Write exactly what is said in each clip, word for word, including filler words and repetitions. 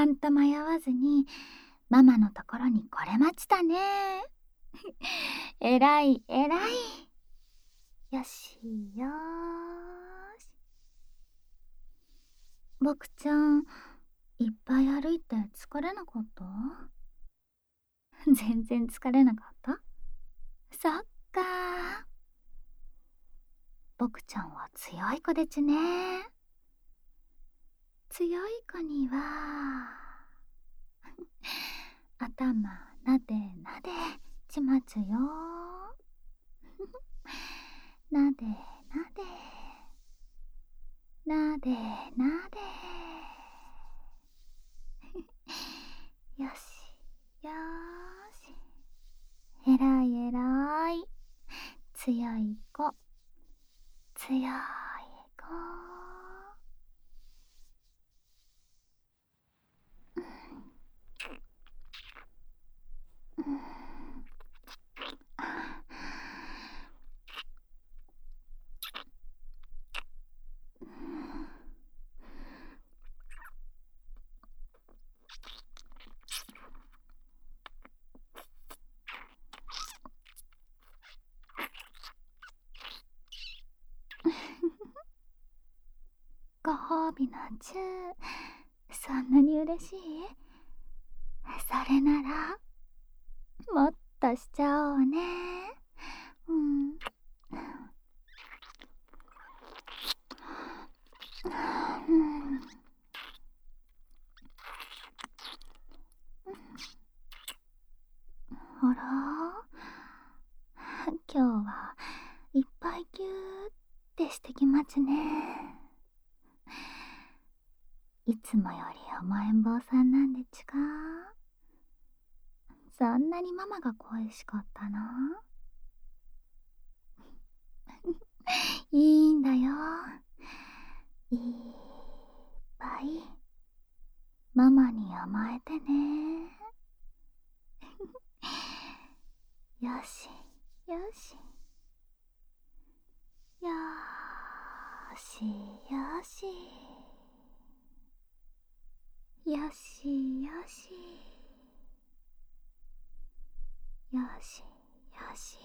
んと迷わずにママのところに来れましたね。えらいえらい。よしよーし。僕ちゃん、いっぱい歩いて疲れなかった？全然疲れなかった？そっかー。僕ちゃんは強い子でちね。強い子には頭なでなでちまつよ。なでなでなでなでよしよーし。えらいえらい。強い子強い子。うん、ご褒美なんちゅう、そんなに嬉しい？それならもっとしちゃおうね。うん、うん、あら、今日はいっぱいぎゅーってしてきますね。いつもより甘えん坊さんなんでちか？そんなにママが恋しかったな。いいんだよ。いっぱいママに甘えてね。よしよしよーしよしよしよしよしよし。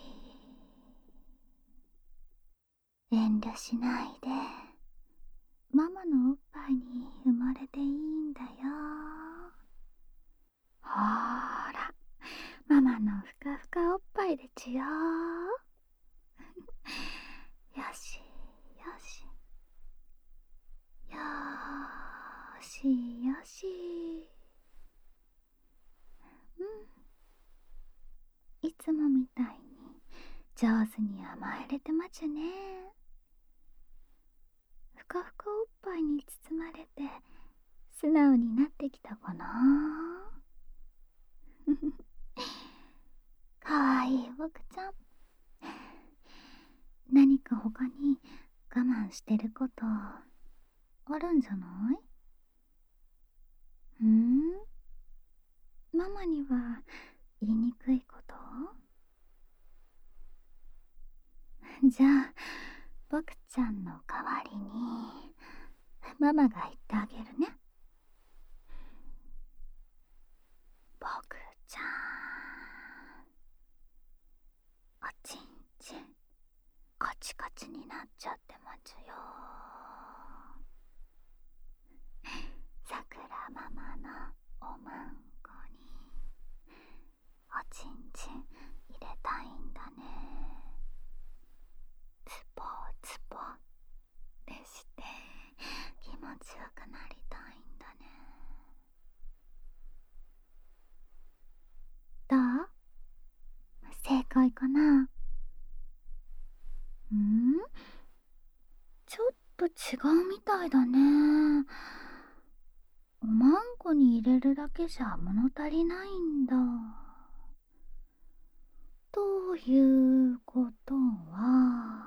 遠慮しないでママのおっぱいに埋もれていいんだよ。ほーら、ママのふかふかおっぱいでちよ。よしよしよーしよし。うん、いつもみたいに上手に甘えれてまちゅね。ふかふかおっぱいに包まれて素直になってきたかな。かわいい僕ちゃん。何か他に我慢してることあるんじゃない？うん？ママには言いにくいこと？じゃあ僕ちゃんの代わりにママが言ってあげるね。僕ちゃん、おちんちんカチカチになっちゃってますよ。さくらママのおまんこにおちんちん入れたいんだね。つぽつぽでして気持ちよくなりたいんだね。どう？正解かな？ん？ちょっと違うみたいだね。おまんこに入れるだけじゃ物足りないんだ。ということは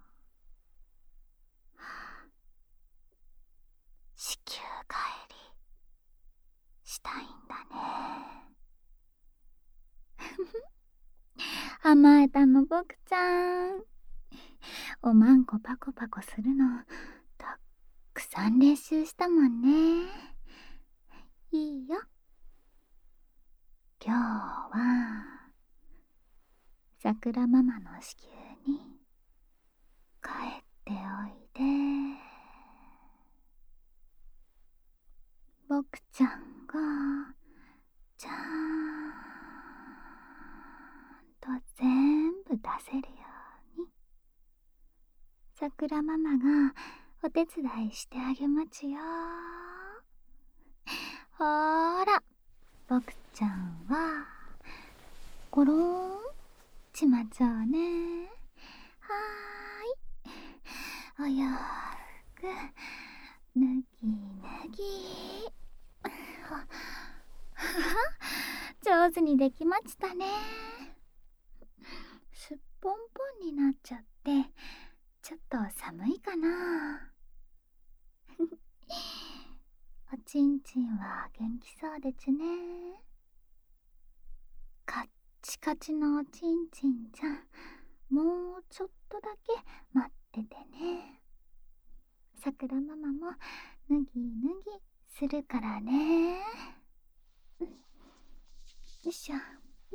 子宮帰りしたいんだね。甘えたの僕ちゃん。おまんこパコパコするのたくさん練習したもんね。いいよ。 桜ママの子宮に帰っておいで。僕ちゃんがちゃんと全部出せるように桜ママがお手伝いしてあげまちよ。ほーら、僕ちゃんはゴローンちまちょうね。はーい、お洋服脱ぎ脱ぎ。は上手にできましたね。すっぽんぽんになっちゃってちょっと寒いかな。おちんちんは元気そうでちね。カッチカチのおちんちんちゃん、もうちょっとだけ待っててね。さくらママも脱ぎ脱ぎするからね。よいしょ。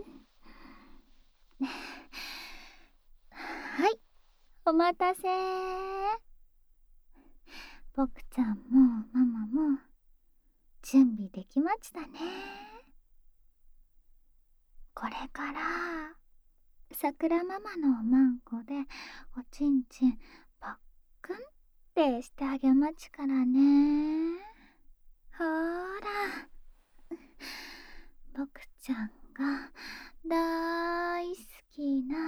はい、お待たせ。僕ちゃんもママも準備できましたね。これからさくらママのおまんこでおちんちんパックンってしてあげまちからね。ほーら、僕ちゃんがだいすきな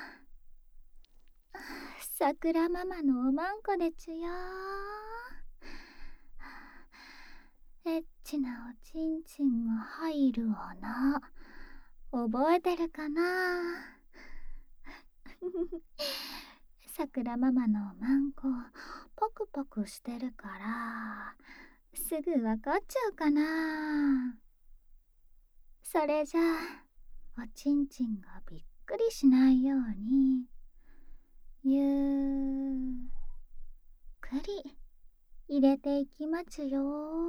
さくらママのおまんこでちゅよ。エッチなおちんちんが入る穴覚えてるかな。さくらママのおまんこパクパクしてるからすぐわかっちゃうかな。それじゃあおちんちんがびっくりしないようにゆっくり入れていきまちゅよ。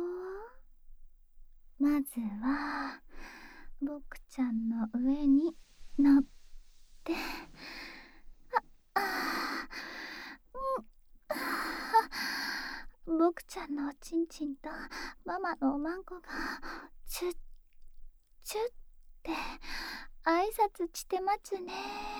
まずは僕ちゃんの上に乗ってああ、うん、僕ちゃんのおちんちんとママのおまんこがチュッチュッって挨拶してまちゅね。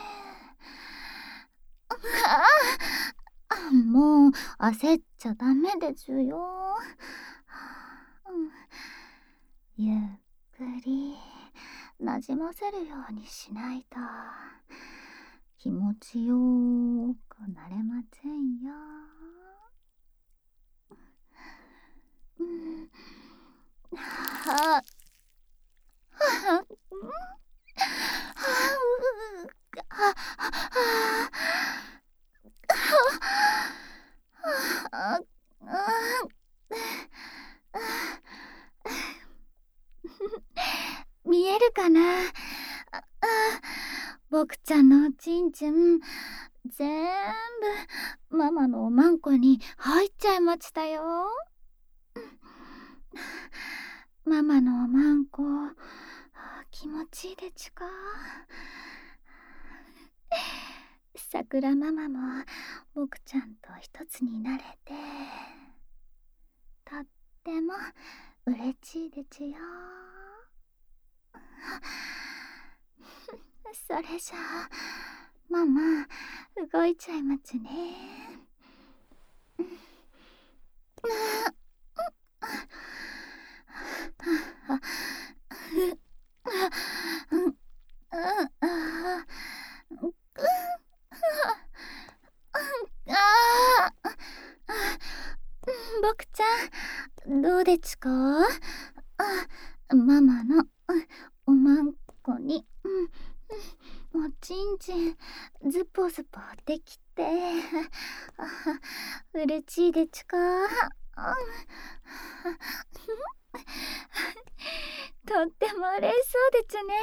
あ、もう焦っちゃダメでちゅよ。うん、ゆっくりなじませるようにしないと気持ちよくなれませんよ。うん、はあ、はあ、うん、はあ、はあ、はあ、見えるかな。ああ、僕ちゃんのおちんちん全部ママのおまんこに入っちゃいましたよ。ママのおまんこ気持ちいいでちゅか。さくらママも僕ちゃんと一つになれてとってもうれしいでちゅよ。それじゃあママ動いちゃいまちね。僕ちゃんどうでちゅか。ママのおまんこにおちんちんズポズポできてうれしいでちゅか。とっても嬉しそうでちゅね。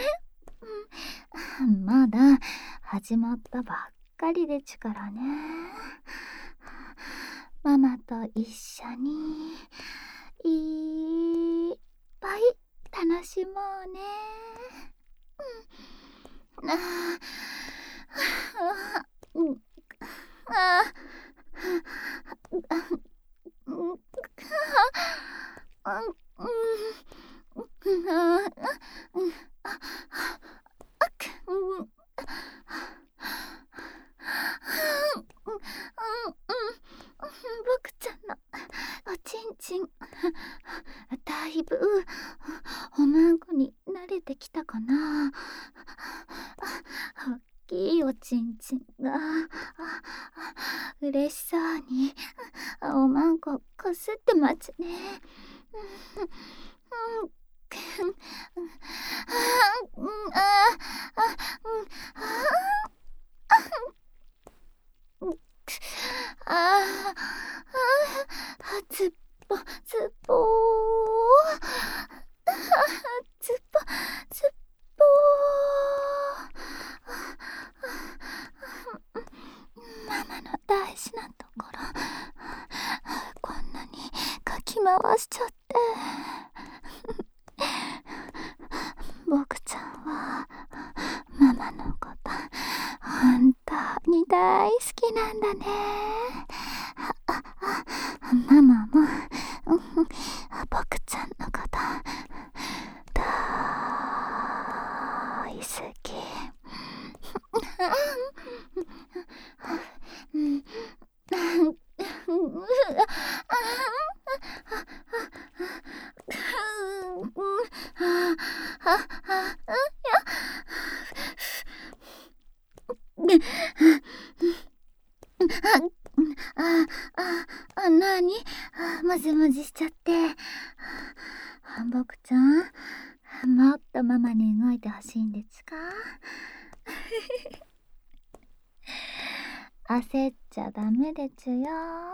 まだ始まったばっかりでちゅからね。ママと一緒にいっぱい楽しもうね。うん、あうん、あ、うん、あ、あく、うん、うん、うん、僕ちゃんのおちんちん、だいぶおまんこに慣れてきたかな。大きいおちんちんが嬉しそうにおまんここすって待つね。うん、うん、うん、ああ、うん、ああ、つっぽ、つっぽー、つっぽ、つっぽー。ママの大事なところ、こんなにかき回しちゃって。僕ちゃんはママのこと本当に大好きなんだね。ママも僕ちゃんのこと大好き。あ、あ、あ、なに？もじもじしちゃって。僕ちゃん、もっとママに動いてほしいんですか？焦っちゃダメですよ。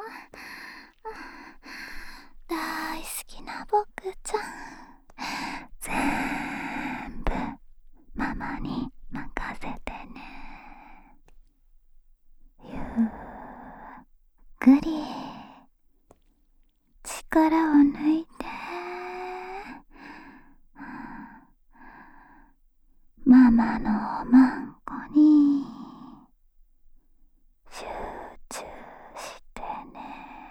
大好きな僕ちゃん、全部ママに任せてね。ゆっくり力を抜いて、ママのおまんこに集中してね。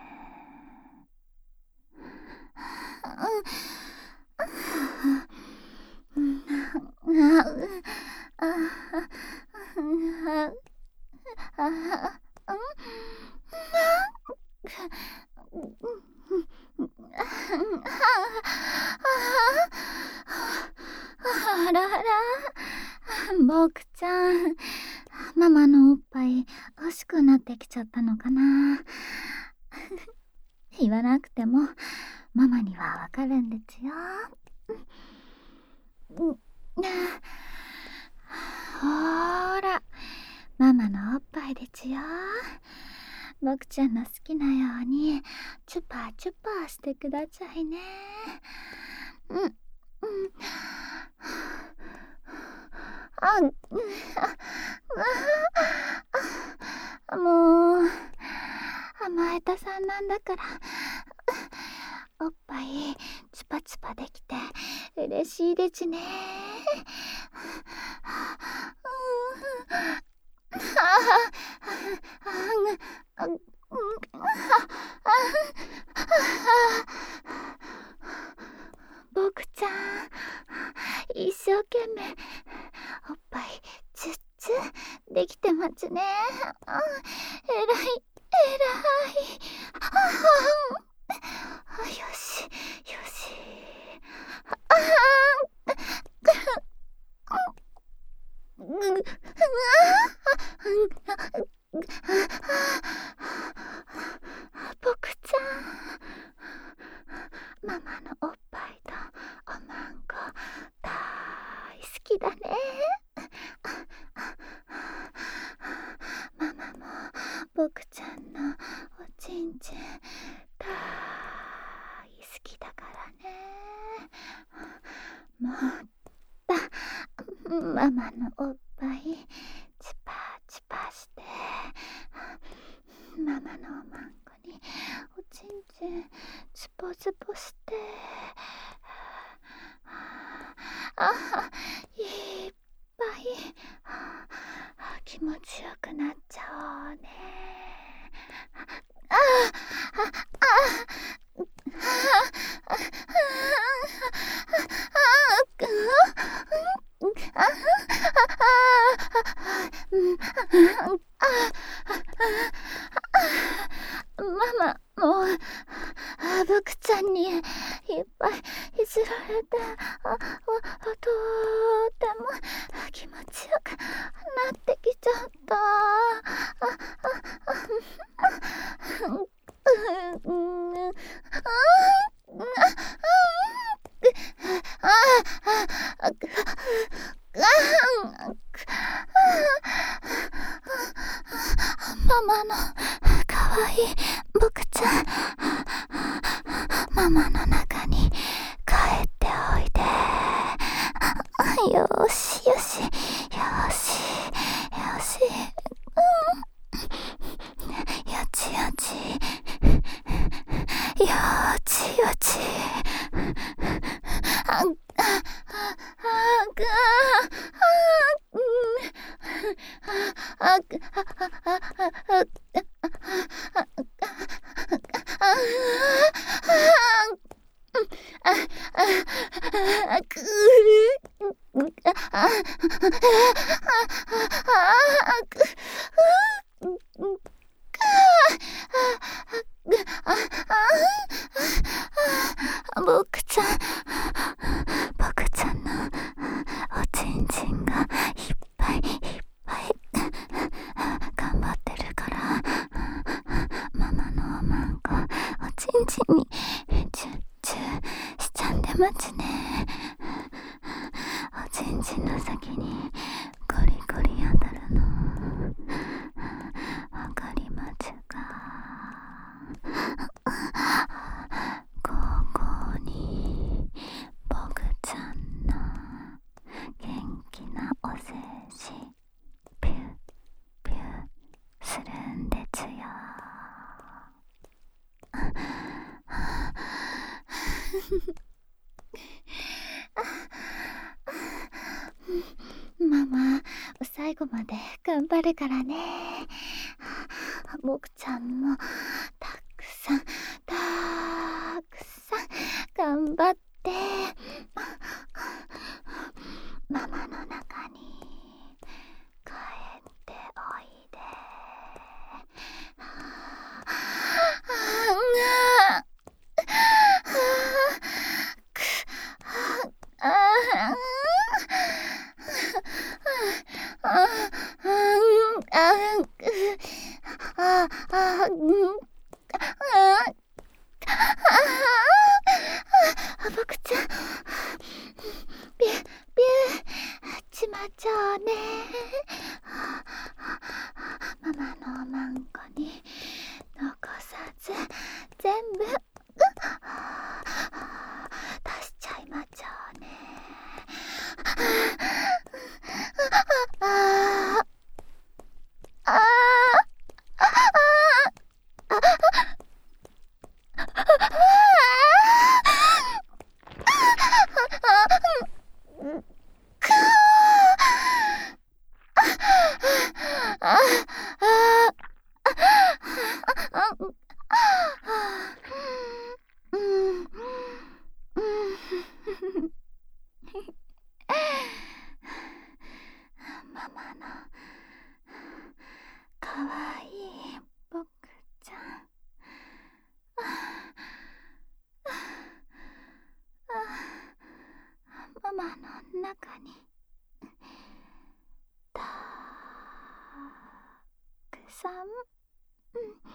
あらあら、僕ちゃん、ママのおっぱい欲しくなってきちゃったのかな。言わなくてもママにはわかるんですよ。ほーら、ママのおっぱいですよ。僕ちゃんの好きなようにチュパチュパしてくださいね。うん、うん、あ、うん、あ、もう甘えたさんなんだからおっぱいチュパチュパできて嬉しいですね。僕ちゃん、一生懸命おっぱいチュッチュできてますね。えらい、えらい。よし、よし。僕ちゃん、ママのおっぱいとおまんこ大好きだね。ママも僕ちゃんのおちんちん大好きだからね。もっとママのおっぱいチパチパして、ママのおまんこにおちんちんチポチポして、あ、いっぱい気持ちよくなっちゃおうね。ああああああママ、もうブクちゃんにいっぱいいじられて、ああとっても気持ちよくなってきちゃった。ママのかわいいボクちゃん、ママの中に帰っておいで。よしよしよしよし、うん、よちよちよちよち、あっあっあっあっボクちゃん、ボクちゃんのおちんちんがいっぱいいっぱい頑張ってるから、ママのおまんこおちんちんにチュッチュしちゃんでまちね。おちんちんの先にゴリゴリ当たるのわかりまちゅか。ここにボクちゃんの元気なお精子ピュッピュッするんでちゅよ。ママ、最後まで頑張るからね。ボクちゃんもたくさんたくさん頑張って、ママの中に帰っておいで。ボクちゃん、ピュッピュッちまちゃうね。ママのおまんこに残さず全部出しちゃいまちゃうね。あああママのかわいいボクちゃん、ママの中にたくさん